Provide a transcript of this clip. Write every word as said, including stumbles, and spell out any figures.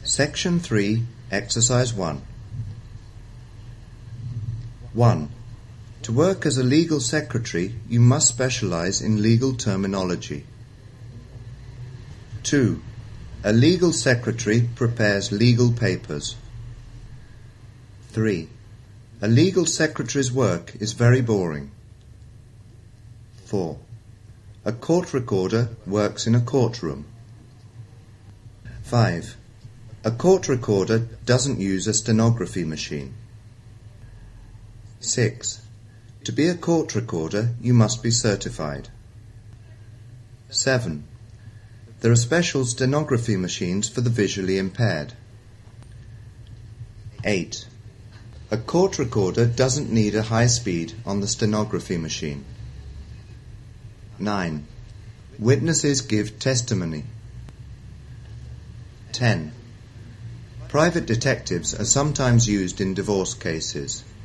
Section three, Exercise one. one. To work as a legal secretary, you must specialize in legal terminology. two. A legal secretary prepares legal papers. three. A legal secretary's work is very boring. four. A court recorder works in a courtroom. five. A court recorder doesn't use a stenography machine. six. To be a court recorder, you must be certified. seven. There are special stenography machines for the visually impaired. eight. A court recorder doesn't need a high speed on the stenography machine. nine. Witnesses give testimony. ten. Private detectives are sometimes used in divorce cases.